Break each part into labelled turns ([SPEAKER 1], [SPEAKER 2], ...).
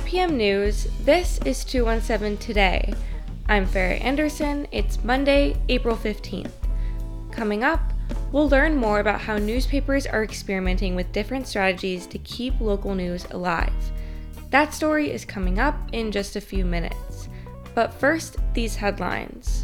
[SPEAKER 1] IPM News, this is 217 Today. I'm Farrah Anderson. It's Monday, April 15th. Coming up, we'll learn more about how newspapers are experimenting with different strategies to keep local news alive. That story is coming up in just a few minutes. But first, these headlines.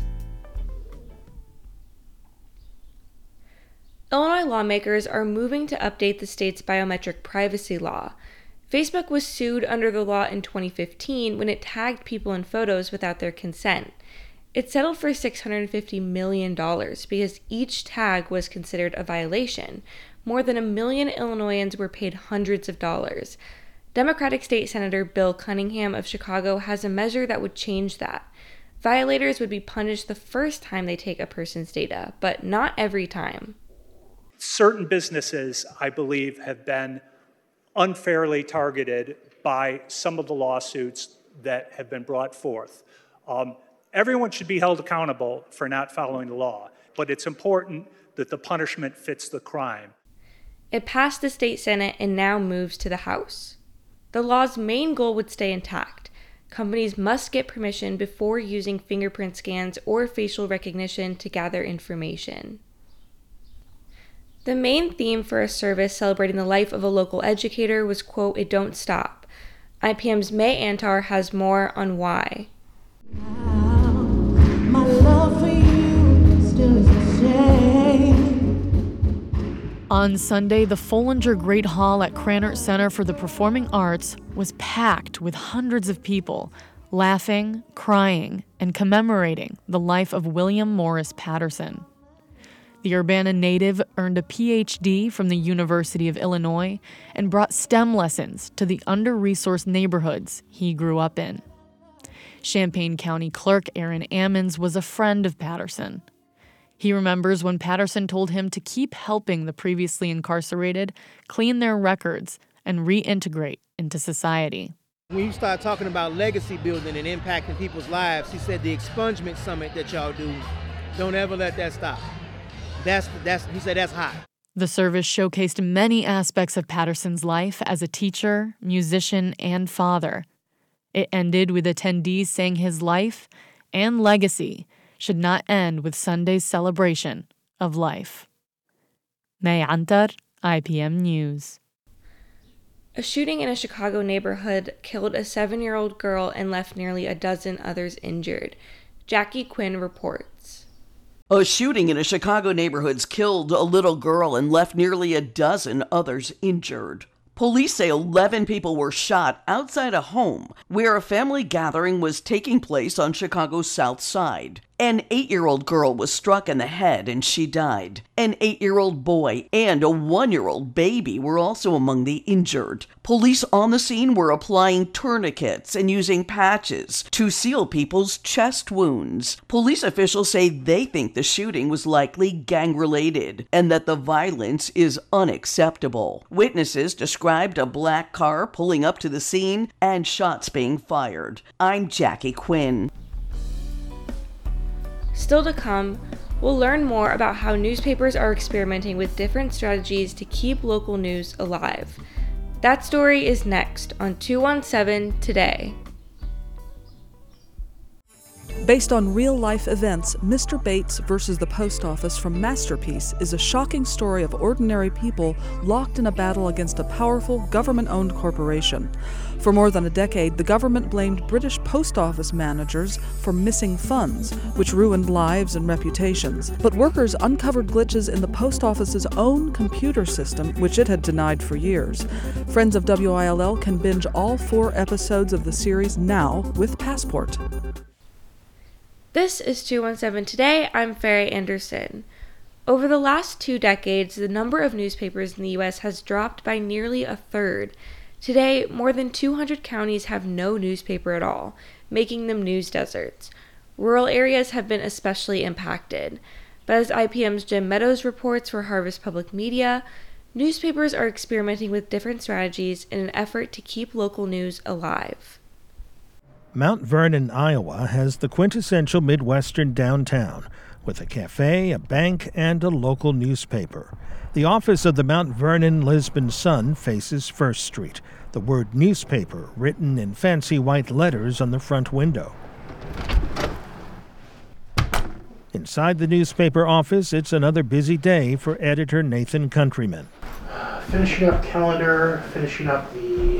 [SPEAKER 1] Illinois lawmakers are moving to update the state's biometric privacy law. Facebook was sued under the law in 2015 when it tagged people in photos without their consent. It settled for $650 million because each tag was considered a violation. More than 1 million Illinoisans were paid hundreds of dollars. Democratic State Senator Bill Cunningham of Chicago has a measure that would change that. Violators would be punished the first time they take a person's data, but not every time.
[SPEAKER 2] Certain businesses, I believe, have been unfairly targeted by some of the lawsuits that have been brought forth. Everyone should be held accountable for not following the law, but it's important that the punishment fits the crime.
[SPEAKER 1] It passed the state Senate and now moves to the House. The law's main goal would stay intact. Companies must get permission before using fingerprint scans or facial recognition to gather information. The main theme for a service celebrating the life of a local educator was, quote, "It Don't Stop." IPM's May Antar has more on why.
[SPEAKER 3] My love for you still is the same.
[SPEAKER 4] On Sunday, the Follinger Great Hall at Krannert Center for the Performing Arts was packed with hundreds of people, laughing, crying, and commemorating the life of William Morris Patterson. The Urbana native earned a PhD from the University of Illinois and brought STEM lessons to the under-resourced neighborhoods he grew up in. Champaign County Clerk Aaron Ammons was a friend of Patterson. He remembers when Patterson told him to keep helping the previously incarcerated clean their records and reintegrate into society.
[SPEAKER 5] When you start talking about legacy building and impacting people's lives, he said the expungement summit that y'all do, don't ever let that stop. He said that's high.
[SPEAKER 4] The service showcased many aspects of Patterson's life as a teacher, musician, and father. It ended with attendees saying his life and legacy should not end with Sunday's celebration of life. May Antar, IPM News.
[SPEAKER 1] A shooting in a Chicago neighborhood killed a 7-year-old girl and left nearly a dozen others injured. Jackie Quinn reports.
[SPEAKER 6] A shooting in a Chicago neighborhood killed a little girl and left nearly a dozen others injured. Police say 11 people were shot outside a home where a family gathering was taking place on Chicago's South Side. An 8-year-old girl was struck in the head and she died. An 8-year-old boy and a 1-year-old baby were also among the injured. Police on the scene were applying tourniquets and using patches to seal people's chest wounds. Police officials say they think the shooting was likely gang-related and that the violence is unacceptable. Witnesses described a black car pulling up to the scene and shots being fired. I'm Jackie Quinn.
[SPEAKER 1] Still to come, we'll learn more about how newspapers are experimenting with different strategies to keep local news alive. That story is next on 217 Today.
[SPEAKER 7] Based on real-life events, Mr. Bates versus the Post Office from Masterpiece is a shocking story of ordinary people locked in a battle against a powerful, government-owned corporation. For more than a decade, the government blamed British post office managers for missing funds, which ruined lives and reputations. But workers uncovered glitches in the post office's own computer system, which it had denied for years. Friends of WILL can binge all 4 episodes of the series now with Passport.
[SPEAKER 1] This is 217 Today. I'm Farrah Anderson. Over the last 2 decades, the number of newspapers in the U.S. has dropped by nearly a third. Today, more than 200 counties have no newspaper at all, making them news deserts. Rural areas have been especially impacted. But as IPM's Jim Meadows reports for Harvest Public Media, newspapers are experimenting with different strategies in an effort to keep local news alive.
[SPEAKER 8] Mount Vernon, Iowa has the quintessential Midwestern downtown, with a cafe, a bank, and a local newspaper. The office of the Mount Vernon Lisbon Sun faces First Street, the word newspaper written in fancy white letters on the front window. Inside the newspaper office, it's another busy day for editor Nathan Countryman.
[SPEAKER 9] Finishing up calendar, finishing up the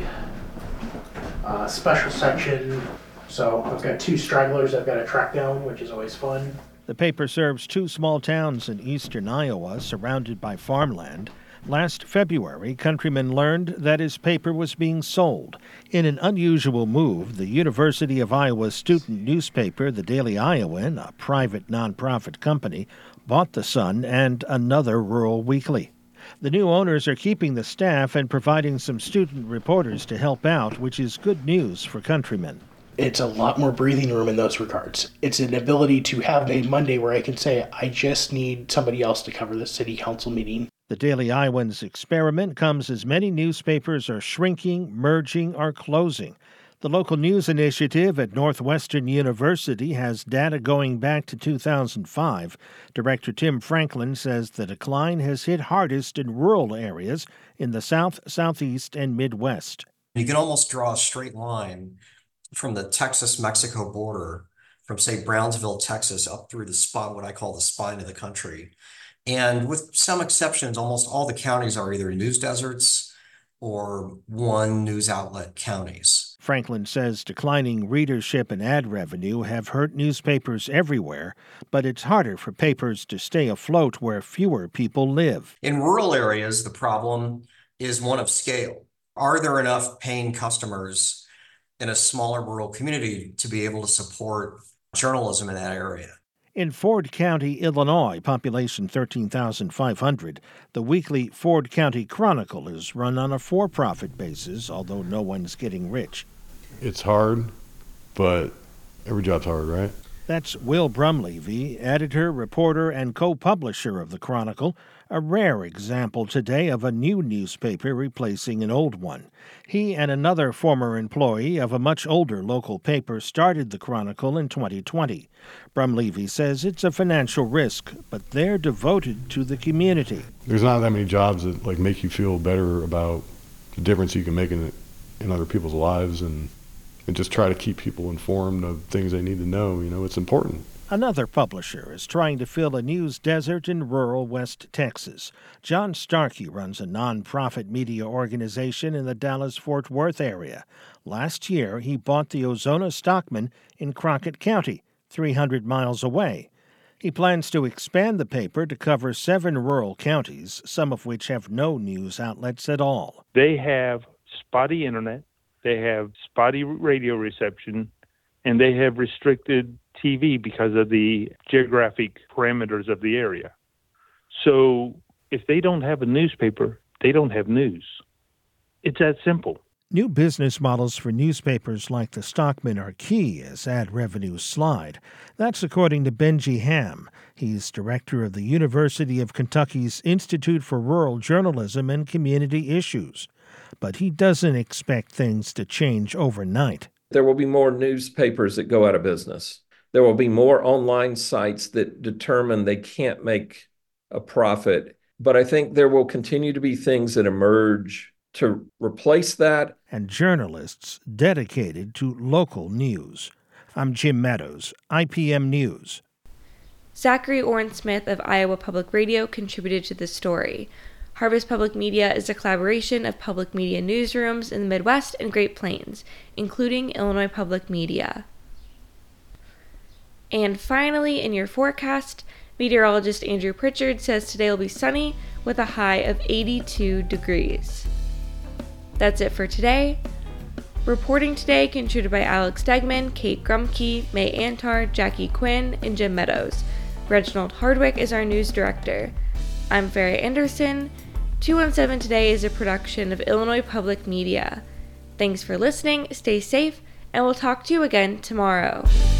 [SPEAKER 9] special section. So I've got 2 stragglers I've got to track down, which is always fun.
[SPEAKER 8] The paper serves 2 small towns in eastern Iowa surrounded by farmland. Last February, Countryman learned that his paper was being sold. In an unusual move, the University of Iowa student newspaper, the Daily Iowan, a private nonprofit company, bought the Sun and another rural weekly. The new owners are keeping the staff and providing some student reporters to help out, which is good news for Countryman.
[SPEAKER 9] It's a lot more breathing room in those regards. It's an ability to have a Monday where I can say, I just need somebody else to cover the city council meeting.
[SPEAKER 8] The Daily Iowan's experiment comes as many newspapers are shrinking, merging, or closing. The local news initiative at Northwestern University has data going back to 2005. Director Tim Franklin says the decline has hit hardest in rural areas in the South, Southeast, and Midwest.
[SPEAKER 10] You can almost draw a straight line from the Texas-Mexico border, from, say, Brownsville, Texas, up through the spot, what I call the spine of the country. And with some exceptions, almost all the counties are either news deserts or one news outlet counties.
[SPEAKER 8] Franklin says declining readership and ad revenue have hurt newspapers everywhere, but it's harder for papers to stay afloat where fewer people live.
[SPEAKER 10] In rural areas, the problem is one of scale. Are there enough paying customers in a smaller rural community to be able to support journalism in that area?
[SPEAKER 8] In Ford County, Illinois, population 13,500, the weekly Ford County Chronicle is run on a for-profit basis, although no one's getting rich.
[SPEAKER 11] It's hard, but every job's hard, right?
[SPEAKER 8] That's Will Brumlevy, editor, reporter, and co-publisher of the Chronicle, a rare example today of a new newspaper replacing an old one. He and another former employee of a much older local paper started the Chronicle in 2020. Brumlevy says it's a financial risk, but they're devoted to the community.
[SPEAKER 11] There's not that many jobs that make you feel better about the difference you can make in other people's lives and just try to keep people informed of things they need to know. It's important.
[SPEAKER 8] Another publisher is trying to fill a news desert in rural West Texas. John Starkey runs a nonprofit media organization in the Dallas-Fort Worth area. Last year, he bought the Ozona Stockman in Crockett County, 300 miles away. He plans to expand the paper to cover 7 rural counties, some of which have no news outlets at all.
[SPEAKER 12] They have spotty internet, they have spotty radio reception, and they have restricted TV because of the geographic parameters of the area. So if they don't have a newspaper, they don't have news. It's that simple.
[SPEAKER 8] New business models for newspapers like the Stockman are key as ad revenues slide. That's according to Benji Ham. He's director of the University of Kentucky's Institute for Rural Journalism and Community Issues. But he doesn't expect things to change overnight.
[SPEAKER 13] There will be more newspapers that go out of business. There will be more online sites that determine they can't make a profit. But I think there will continue to be things that emerge to replace that.
[SPEAKER 8] And journalists dedicated to local news. I'm Jim Meadows, IPM News.
[SPEAKER 1] Zachary Oren-Smith of Iowa Public Radio contributed to the story. Harvest Public Media is a collaboration of public media newsrooms in the Midwest and Great Plains, including Illinois Public Media. And finally, in your forecast, meteorologist Andrew Pritchard says today will be sunny with a high of 82 degrees. That's it for today. Reporting today contributed by Alex Stegman, Kate Grumke, May Antar, Jackie Quinn, and Jim Meadows. Reginald Hardwick is our news director. I'm Farrah Anderson. 217 Today is a production of Illinois Public Media. Thanks for listening, stay safe, and we'll talk to you again tomorrow.